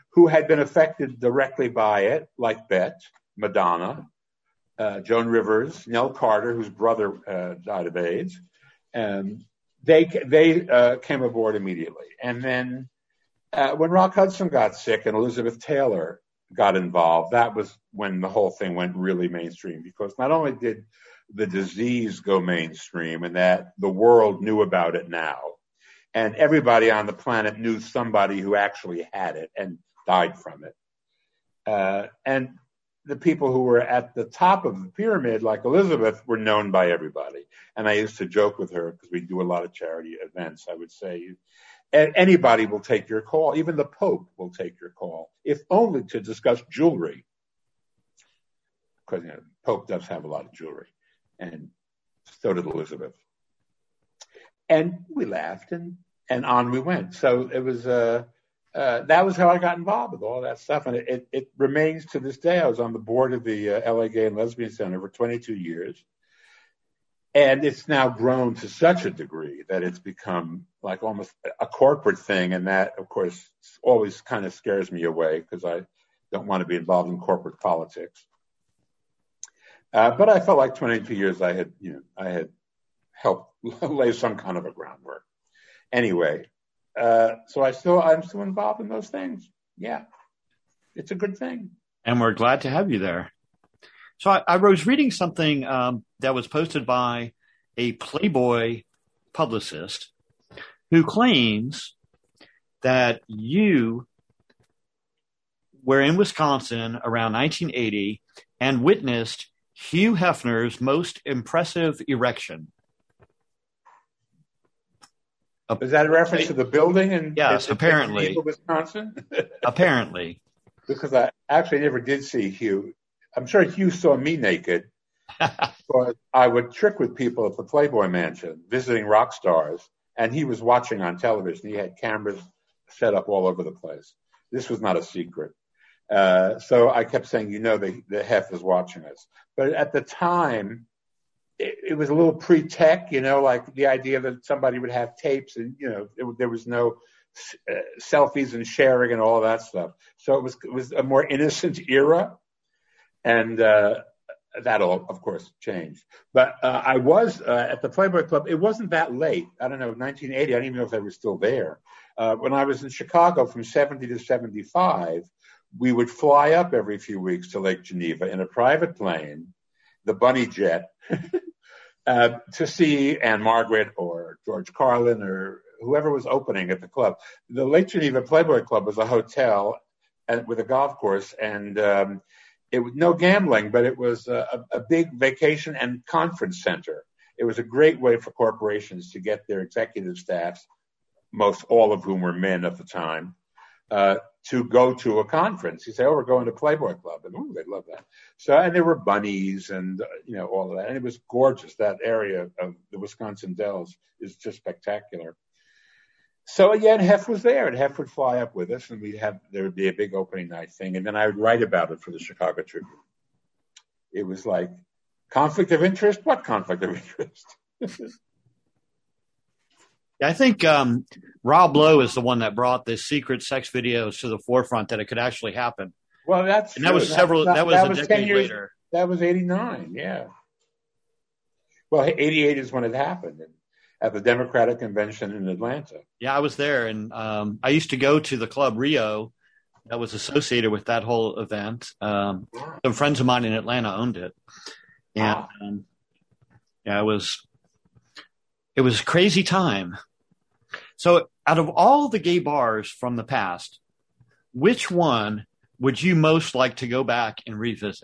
who had been affected directly by it, like Bet, Madonna, Joan Rivers, Nell Carter, whose brother died of AIDS. They came aboard immediately. And then when Rock Hudson got sick and Elizabeth Taylor got involved, that was when the whole thing went really mainstream, because not only did the disease go mainstream and that the world knew about it now, and everybody on the planet knew somebody who actually had it and died from it. And the people who were at the top of the pyramid, like Elizabeth, were known by everybody. And I used to joke with her, because we do a lot of charity events. I would say, anybody will take your call. Even the Pope will take your call, if only to discuss jewelry. Because the Pope does have a lot of jewelry. And so did Elizabeth. And we laughed, and on we went. So it was that was how I got involved with all that stuff. And it remains to this day. I was on the board of the LA Gay and Lesbian Center for 22 years. And it's now grown to such a degree that it's become like almost a corporate thing. And that, of course, always kind of scares me away, because I don't want to be involved in corporate politics. But I felt like 22 years I had helped lay some kind of a groundwork. Anyway, so I'm still involved in those things. Yeah, it's a good thing. And we're glad to have you there. So I was reading something that was posted by a Playboy publicist who claims that you were in Wisconsin around 1980 and witnessed Hugh Hefner's most impressive erection. Is that a reference to the building? Yes, apparently. Wisconsin? Apparently. Because I actually never did see Hugh. I'm sure Hugh saw me naked. But I would trick with people at the Playboy Mansion, visiting rock stars, and he was watching on television. He had cameras set up all over the place. This was not a secret. So I kept saying, the Hef is watching us. But at the time, it was a little pre-tech, like the idea that somebody would have tapes and, there was no selfies and sharing and all of that stuff. So it was a more innocent era. And that all, of course, changed. But I was at the Playboy Club. It wasn't that late. I don't know, 1980. I don't even know if they were still there. When I was in Chicago from 70 to 75, we would fly up every few weeks to Lake Geneva in a private plane, the Bunny Jet, to see Anne Margaret or George Carlin or whoever was opening at the club. The Lake Geneva Playboy Club was a hotel with a golf course, and it was no gambling, but it was a big vacation and conference center. It was a great way for corporations to get their executive staffs, most all of whom were men at the time, to go to a conference. You say, we're going to Playboy Club. And they'd love that. So, and there were bunnies and, all of that. And it was gorgeous. That area of the Wisconsin Dells is just spectacular. So again, Hef was there, and Hef would fly up with us, and there would be a big opening night thing. And then I would write about it for the Chicago Tribune. It was like, conflict of interest? What conflict of interest? I think Rob Lowe is the one that brought the secret sex videos to the forefront, that it could actually happen. Well, that's and that was several. That was a decade later. That was 89. Yeah. Well, 88 is when it happened at the Democratic Convention in Atlanta. Yeah, I was there, and I used to go to the Club Rio that was associated with that whole event. Some friends of mine in Atlanta owned it, and it was a crazy time. So out of all the gay bars from the past, which one would you most like to go back and revisit?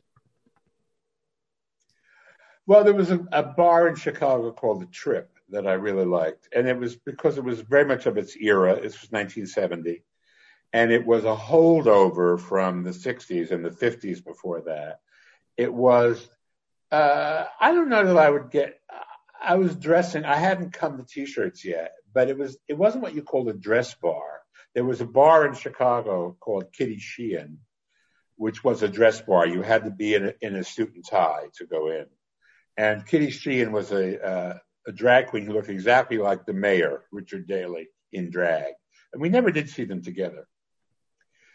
Well, there was a bar in Chicago called The Trip that I really liked. And it was because it was very much of its era. This was 1970. And it was a holdover from the 60s and the 50s before that. It was, I don't know that I would get... I was dressing. I hadn't come to T-shirts yet, but it wasn't what you call a dress bar. There was a bar in Chicago called Kitty Sheehan, which was a dress bar. You had to be in a suit and tie to go in. And Kitty Sheehan was a drag queen who looked exactly like the mayor, Richard Daley, in drag. And we never did see them together.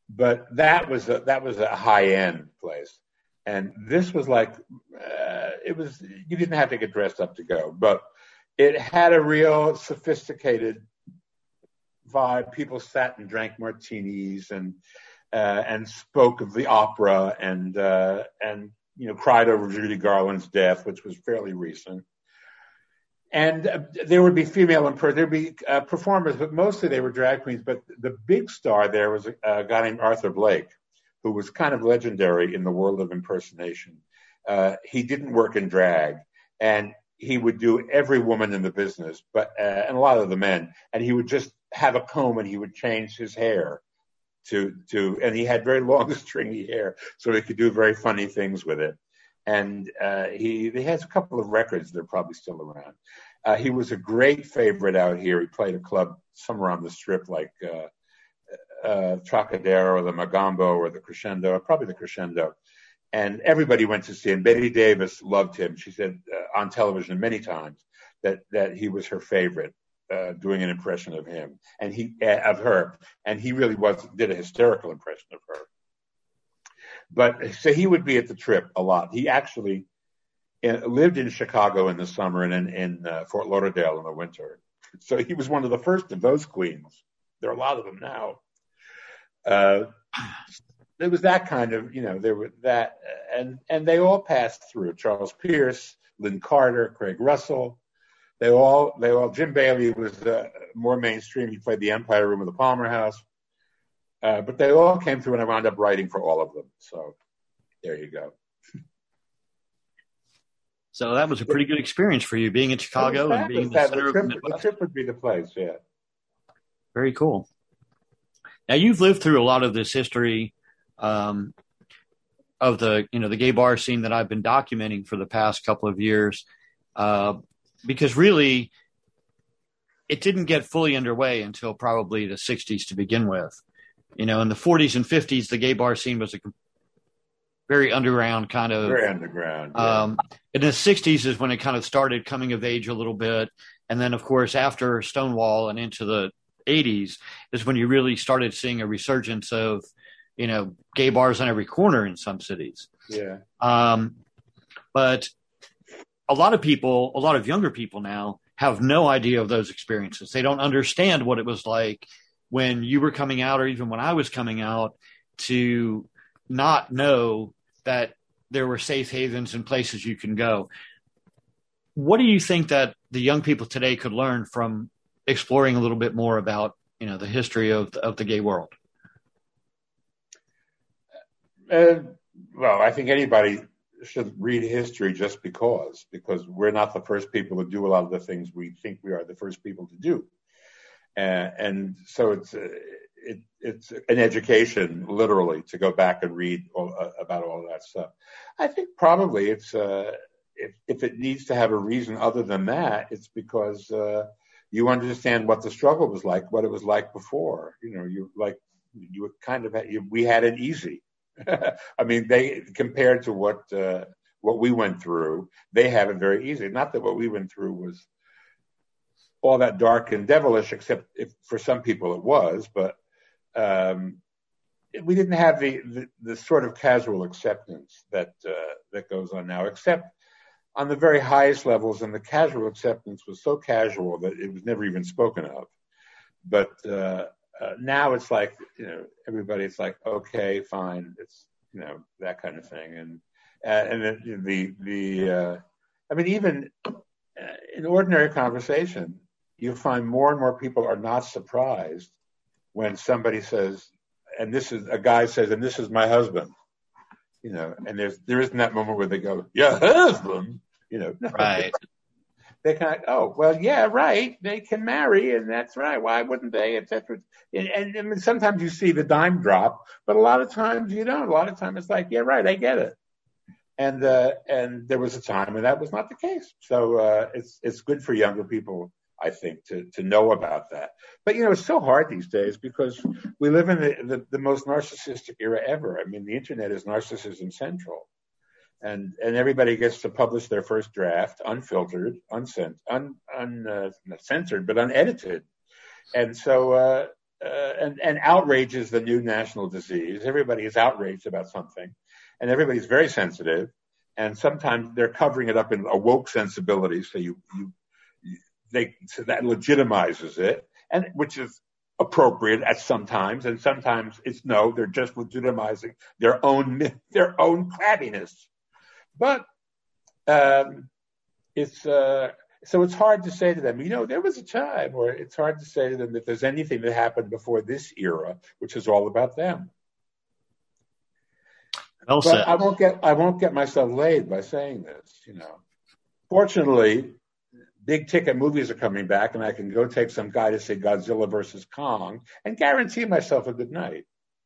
But that was a high end place, and this was like it was. You didn't have to get dressed up to go, but it had a real sophisticated vibe. People sat and drank martinis and spoke of the opera and cried over Judy Garland's death, which was fairly recent. And there would be there'd be performers, but mostly they were drag queens. But the big star there was a guy named Arthur Blake, who was kind of legendary in the world of impersonation. He didn't work in drag, and he would do every woman in the business, and a lot of the men. And he would just have a comb, and he would change his hair and he had very long, stringy hair, so he could do very funny things with it. And he has a couple of records that are probably still around. He was a great favorite out here. He played a club somewhere on the Strip, like Trocadero or the Magambo or the Crescendo, probably the Crescendo. And everybody went to see him. Betty Davis loved him. She said on television many times that he was her favorite, doing an impression of him and of her. And he really did a hysterical impression of her. But so he would be at the Trip a lot. He actually lived in Chicago in the summer and in Fort Lauderdale in the winter. So he was one of the first of those queens. There are a lot of them now. There was that kind of, there were that, and they all passed through. Charles Pierce, Lynn Carter, Craig Russell. Jim Bailey was more mainstream. He played the Empire Room of the Palmer House. But they all came through, and I wound up writing for all of them. So there you go. So that was a pretty good experience for you, being in Chicago and being the center of the Midwest. The Trip would be the place, yeah. Very cool. Now, you've lived through a lot of this history of the gay bar scene that I've been documenting for the past couple of years, because really it didn't get fully underway until probably the 60s to begin with. In the 40s and 50s, the gay bar scene was a very underground kind of. Very underground. Yeah. In the 60s is when it kind of started coming of age a little bit. And then, of course, after Stonewall and into the 80s is when you really started seeing a resurgence of, gay bars on every corner in some cities. Yeah. But a lot of younger people now have no idea of those experiences. They don't understand what it was like when you were coming out, or even when I was coming out, to not know that there were safe havens and places you can go. What do you think that the young people today could learn from exploring a little bit more about, the history of the gay world? Well, I think anybody should read history just because we're not the first people to do a lot of the things we think we are the first people to do. And so it's an education, literally, to go back and read about all of that stuff. I think probably it's if it needs to have a reason other than that, it's because you understand what the struggle was like, what it was like before. We had it easy. I mean, they compared to what we went through, they have it very easy. Not that what we went through was all that dark and devilish, except if for some people it was, but we didn't have the sort of casual acceptance that goes on now, except on the very highest levels, and the casual acceptance was so casual that it was never even spoken of. But now it's like, everybody's like, okay, fine, it's that kind of thing, I mean, even in ordinary conversation, you find more and more people are not surprised when somebody says, and this is my husband, and there isn't that moment where they go, your husband, Right. They kind of, oh, well, yeah, right. They can marry, and that's right. Why wouldn't they? Etc. And I mean, sometimes you see the dime drop, but a lot of times you don't. A lot of times it's like, yeah, right, I get it. And there was a time when that was not the case. So it's good for younger people, I think, to know about that. But it's so hard these days because we live in the most narcissistic era ever. I mean, the internet is narcissism central. And everybody gets to publish their first draft, unfiltered, not censored, but unedited. And so and outrage is the new national disease. Everybody is outraged about something, and everybody's very sensitive. And sometimes they're covering it up in a woke sensibility, so so that legitimizes it, and which is appropriate at sometimes, and sometimes they're just legitimizing their own crabbiness. But so it's hard to say to them, there was a time, or it's hard to say to them that there's anything that happened before this era, which is all about them. Well said. But I won't get myself laid by saying this. Fortunately, big ticket movies are coming back, and I can go take some guy to see Godzilla versus Kong and guarantee myself a good night.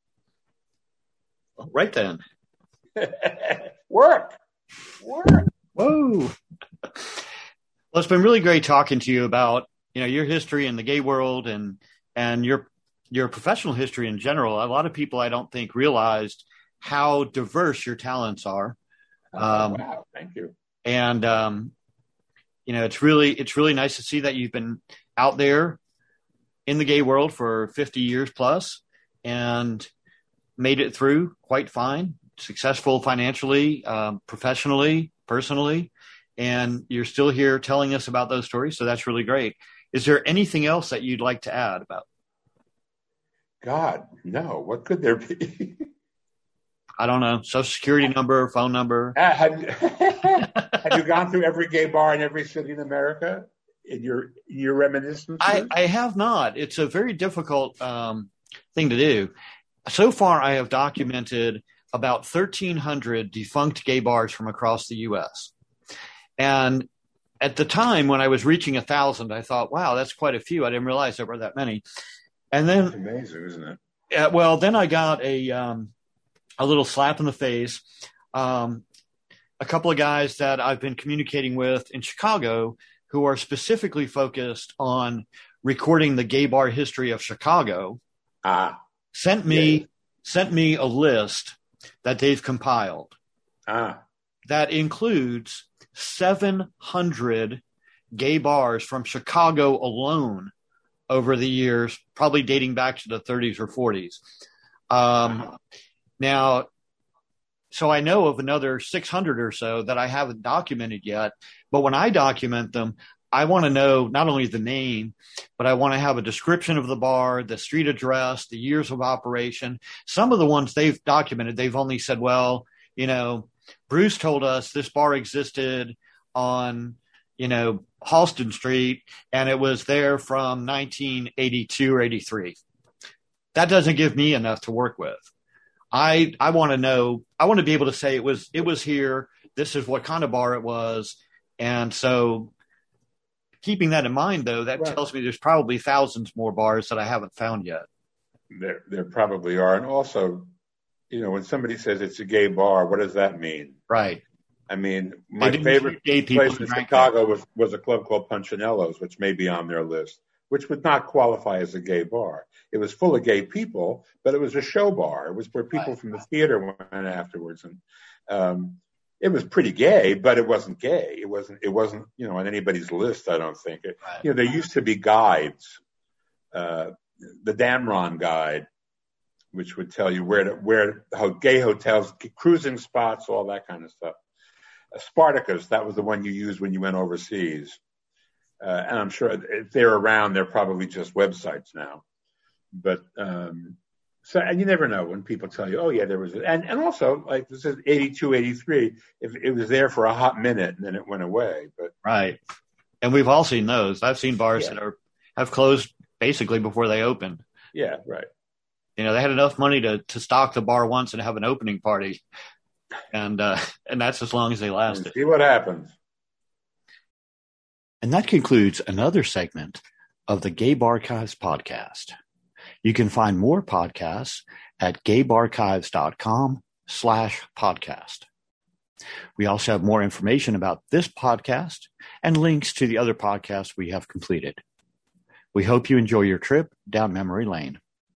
Right then. Work. Whoa. Well, it's been really great talking to you about, your history in the gay world and your professional history in general. A lot of people, I don't think, realized how diverse your talents are. Wow, thank you. And it's really nice to see that you've been out there in the gay world for 50 years plus and made it through quite fine, successful financially, professionally, personally. And you're still here telling us about those stories. So that's really great. Is there anything else that you'd like to add about? God, no. What could there be? I don't know. Social security number, phone number. Have you gone through every gay bar in every city in America in your reminiscences? I have not. It's a very difficult thing to do. So far, I have documented about 1,300 defunct gay bars from across the U.S. And at the time when I was reaching 1,000, I thought, wow, that's quite a few. I didn't realize there were that many. And then, that's amazing, isn't it? Well, then I got a little slap in the face. A couple of guys that I've been communicating with in Chicago who are specifically focused on recording the gay bar history of Chicago sent me a list that they've compiled that includes 700 gay bars from Chicago alone over the years, probably dating back to the 30s or 40s. Now, so I know of another 600 or so that I haven't documented yet, but when I document them, I want to know not only the name, but I want to have a description of the bar, the street address, the years of operation. Some of the ones they've documented, they've only said, well, Bruce told us this bar existed on, Halston Street, and it was there from 1982 or 83. That doesn't give me enough to work with. I want to know, I want to be able to say it was here. This is what kind of bar it was. And so keeping that in mind, though, that tells me there's probably thousands more bars that I haven't found yet. There probably are. And also, when somebody says it's a gay bar, what does that mean? Right. I mean, my favorite place in Chicago was a club called Punchinello's, which may be on their list, which would not qualify as a gay bar. It was full of gay people, but it was a show bar. It was where people from the theater went afterwards. And it was pretty gay, but it wasn't gay. It wasn't on anybody's list, I don't think. Right. There used to be guides, the Damron guide, which would tell you where gay hotels, cruising spots, all that kind of stuff. Spartacus, that was the one you used when you went overseas. And I'm sure if they're around, they're probably just websites now. But and you never know when people tell you, oh yeah, there was, and also like this is 82, 83. If it was there for a hot minute and then it went away, but right. And we've all seen those. I've seen bars that have closed basically before they opened. Yeah, right. They had enough money to stock the bar once and have an opening party, and that's as long as they lasted. And see what happens. And that concludes another segment of the Gay Barchives podcast. You can find more podcasts at gaybarchives.com/podcast. We also have more information about this podcast and links to the other podcasts we have completed. We hope you enjoy your trip down memory lane.